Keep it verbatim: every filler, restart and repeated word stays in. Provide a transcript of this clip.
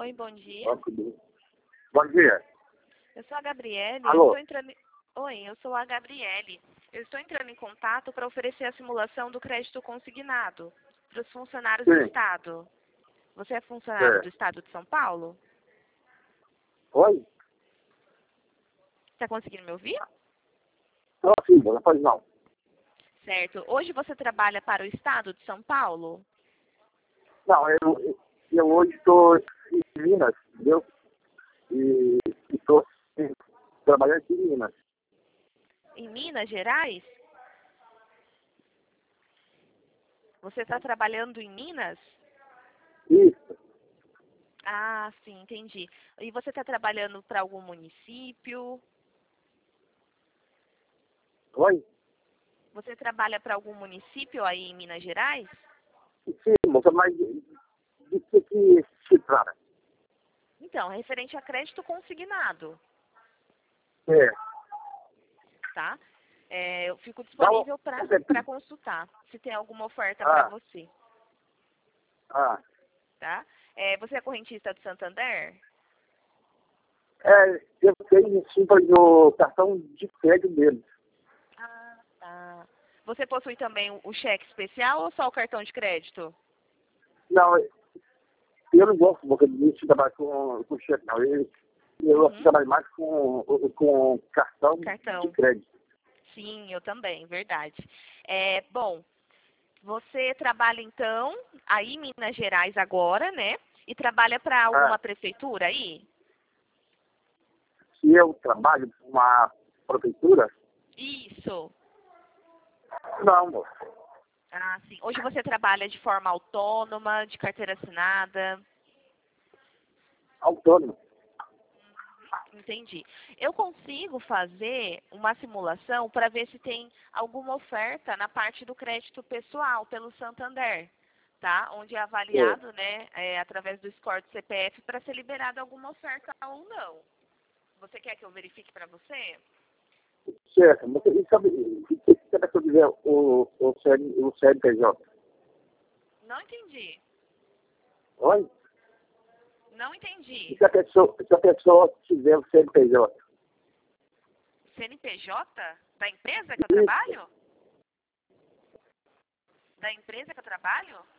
Oi, bom dia. Bom dia. Eu sou a Gabriele. Eu Alô? estou entrando... Oi, eu sou a Gabriele. Eu estou entrando em contato para oferecer a simulação do crédito consignado para os funcionários do Sim. Estado. Você é funcionário É. do Estado de São Paulo? Oi? Está conseguindo me ouvir? Não, sim, não pode não. Certo. Hoje você trabalha para o Estado de São Paulo? Não, eu, eu hoje estou em Minas, entendeu? E estou trabalhando aqui em Minas. Em Minas Gerais? Você está trabalhando em Minas? Isso. Ah, sim, entendi. E você está trabalhando para algum município? Oi? Você trabalha para algum município aí em Minas Gerais? Sim, moça, mas de que que se trata? Então, é referente a crédito consignado, É. tá? É, eu fico Não, disponível para consultar, se tem alguma oferta para ah, você, ah. tá? É, você é correntista do Santander? É, eu tenho sim no cartão de crédito dele. Ah, tá. Você possui também o o cheque especial ou só o cartão de crédito? Não, eu não gosto moça, de trabalhar com, com cheque, não. Eu, eu Uhum. trabalho mais com, com cartão de Cartão. crédito. Sim, eu também, verdade. É, bom, você trabalha então aí em Minas Gerais agora, né? E trabalha para Ah, alguma prefeitura aí? se eu trabalho para uma prefeitura, Isso. não, moça. Ah, sim. Hoje você trabalha de forma autônoma, de carteira assinada? Autônomo. Entendi. Eu consigo fazer uma simulação para ver se tem alguma oferta na parte do crédito pessoal pelo Santander, tá? Onde é É. avaliado, né, é, através do score do C P F para ser liberada alguma oferta ou não. Você quer que eu verifique para você? Certo. Mas e sabe, o que você quer dizer o, o, C N, o C N P J? Não entendi. Oi? Não E entendi. se a pessoa, se a pessoa tiver o C N P J? C N P J? Da empresa que eu Isso. trabalho? Da empresa que eu trabalho?